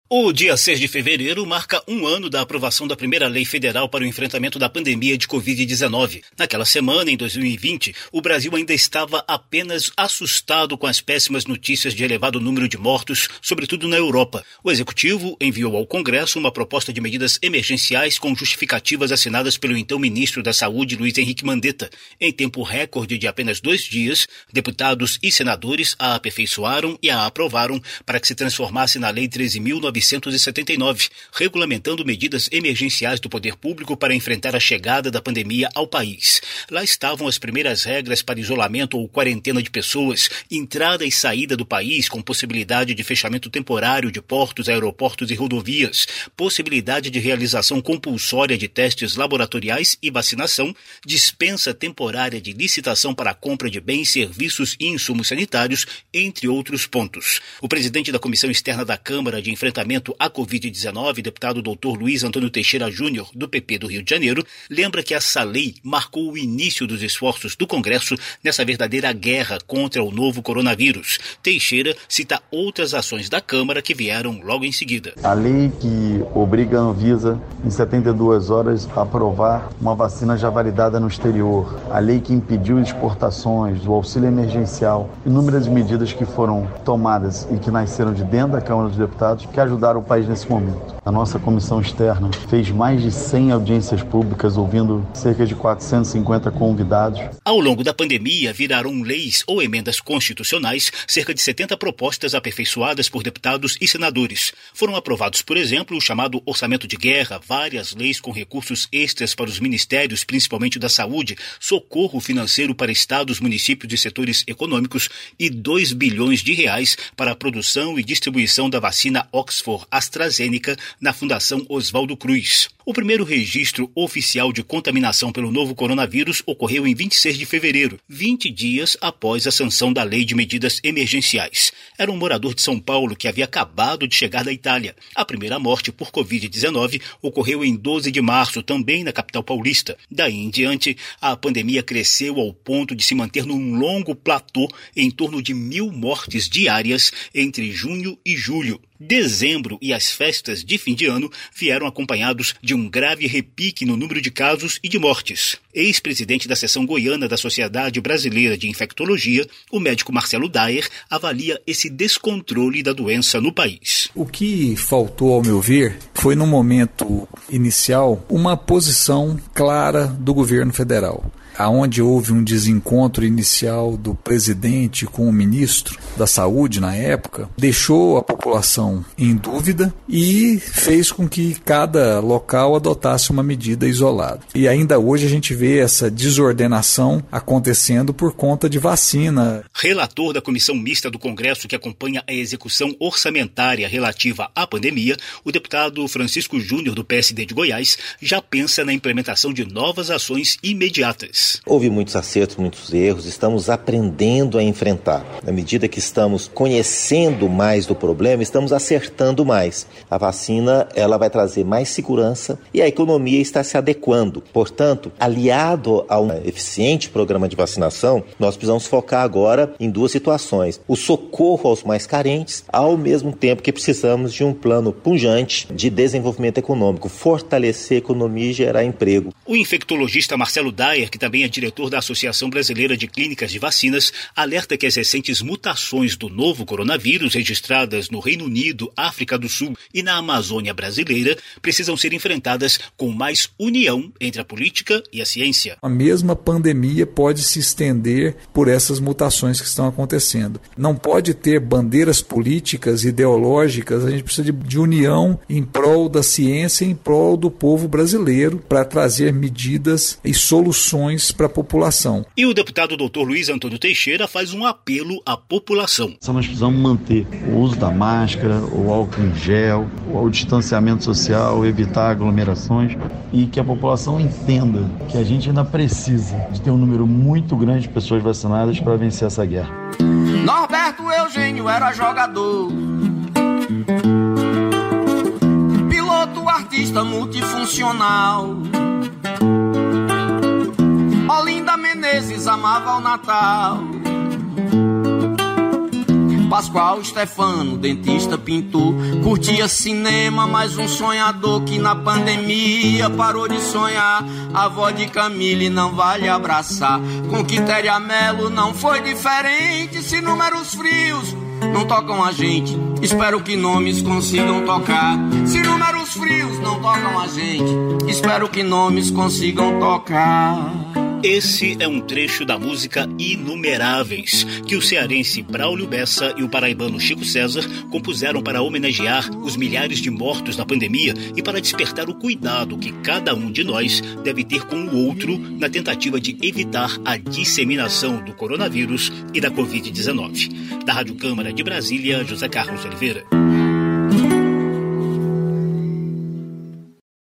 O dia 6 de fevereiro marca um ano da aprovação da primeira lei federal para o enfrentamento da pandemia de Covid-19. Naquela semana, em 2020, o Brasil ainda estava apenas assustado com as péssimas notícias de elevado número de mortos, sobretudo na Europa. O Executivo enviou ao Congresso uma proposta de medidas emergenciais com justificativas assinadas pelo então ministro da Saúde, Luiz Henrique Mandetta. Em tempo recorde de apenas 2 dias, deputados e senadores a aperfeiçoaram e a aprovaram para que se transformasse na Lei 13.979, regulamentando medidas emergenciais do poder público para enfrentar a chegada da pandemia ao país. Lá estavam as primeiras regras para isolamento ou quarentena de pessoas, entrada e saída do país com possibilidade de fechamento temporário de portos, aeroportos e rodovias, possibilidade de realização compulsória de testes laboratoriais e vacinação, dispensa temporária de licitação para a compra de bens, serviços e insumos sanitários, entre outros pontos. O presidente da Comissão Externa da Câmara de Enfrentamento à Covid-19, deputado Dr. Luiz Antônio Teixeira Júnior, do PP do Rio de Janeiro, lembra que essa lei marcou o início dos esforços do Congresso nessa verdadeira guerra contra o novo coronavírus. Teixeira cita outras ações da Câmara que vieram logo em seguida. A lei que obriga a Anvisa, em 72 horas, a aprovar uma vacina já validada no exterior. A lei que impediu exportações, o auxílio emergencial, inúmeras medidas que foram tomadas e que nasceram de dentro da Câmara dos Deputados, que ajudaram o país nesse momento. A nossa comissão externa fez mais de 100 audiências públicas, ouvindo cerca de 450 convidados. Ao longo da pandemia, viraram leis ou emendas constitucionais cerca de 70 propostas aperfeiçoadas por deputados e senadores. Foram aprovados, por exemplo, o chamado orçamento de guerra, várias leis com recursos extras para os ministérios, principalmente da saúde, socorro financeiro para estados, municípios e setores econômicos e 2 bilhões de reais para a produção e distribuição da vacina Oxford AstraZeneca na Fundação Oswaldo Cruz. O primeiro registro oficial de contaminação pelo novo coronavírus ocorreu em 26 de fevereiro, 20 dias após a sanção da Lei de Medidas Emergenciais. Era um morador de São Paulo que havia acabado de chegar da Itália. A primeira morte por Covid-19 ocorreu em 12 de março, também na capital paulista. Daí em diante, a pandemia cresceu ao ponto de se manter num longo platô em torno de 1.000 mortes diárias entre junho e julho. Dezembro e as festas de fim de ano vieram acompanhados de um grave repique no número de casos e de mortes. Ex-presidente da seção goiana da Sociedade Brasileira de Infectologia, o médico Marcelo Daer avalia esse descontrole da doença no país. O que faltou, ao meu ver, foi no momento inicial uma posição clara do governo federal. Aonde houve um desencontro inicial do presidente com o ministro da Saúde na época, deixou a população em dúvida e fez com que cada local adotasse uma medida isolada. E ainda hoje a gente vê essa desordenação acontecendo por conta de vacina. Relator da Comissão Mista do Congresso que acompanha a execução orçamentária relativa à pandemia, o deputado Francisco Júnior, do PSD de Goiás, já pensa na implementação de novas ações imediatas. Houve muitos acertos, muitos erros, estamos aprendendo a enfrentar. Na medida que estamos conhecendo mais do problema, estamos acertando mais. A vacina, ela vai trazer mais segurança e a economia está se adequando. Portanto, aliado a um eficiente programa de vacinação, nós precisamos focar agora em 2 situações. O socorro aos mais carentes, ao mesmo tempo que precisamos de um plano pujante de desenvolvimento econômico, fortalecer a economia e gerar emprego. O infectologista Marcelo Daer, que também é diretor da Associação Brasileira de Clínicas de Vacinas, alerta que as recentes mutações do novo coronavírus registradas no Reino Unido, África do Sul e na Amazônia brasileira precisam ser enfrentadas com mais união entre a política e a ciência. A mesma pandemia pode se estender por essas mutações que estão acontecendo. Não pode ter bandeiras políticas, ideológicas, a gente precisa de união em prol da ciência, em prol do povo brasileiro, para trazer medidas e soluções para a população. E o deputado Dr. Luiz Antônio Teixeira faz um apelo à população. Nós precisamos manter o uso da máscara, o álcool em gel, o distanciamento social, evitar aglomerações e que a população entenda que a gente ainda precisa de ter um número muito grande de pessoas vacinadas para vencer essa guerra. Norberto Eugênio era jogador, piloto, artista multifuncional. Olinda Menezes amava o Natal, Pascoal Stefano, dentista, pintor, curtia cinema, mais um sonhador que na pandemia parou de sonhar. A avó de Camille não vale abraçar, com Quitéria Mello não foi diferente. Se números frios não tocam a gente, espero que nomes consigam tocar. Se números frios não tocam a gente, espero que nomes consigam tocar. Esse é um trecho da música Inumeráveis, que o cearense Braulio Bessa e o paraibano Chico César compuseram para homenagear os milhares de mortos na pandemia e para despertar o cuidado que cada um de nós deve ter com o outro na tentativa de evitar a disseminação do coronavírus e da Covid-19. Da Rádio Câmara de Brasília, José Carlos Oliveira.